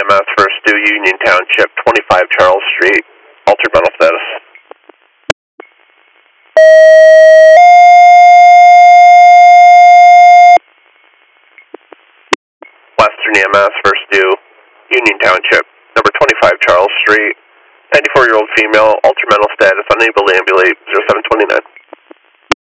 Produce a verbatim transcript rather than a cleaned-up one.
E M S First Due, Union Township, twenty-five Charles Street, altered mental status. Western E M S First Due, Union Township, number twenty-five Charles Street, ninety-four-year-old female, altered mental status, unable to ambulate, zero seven two nine.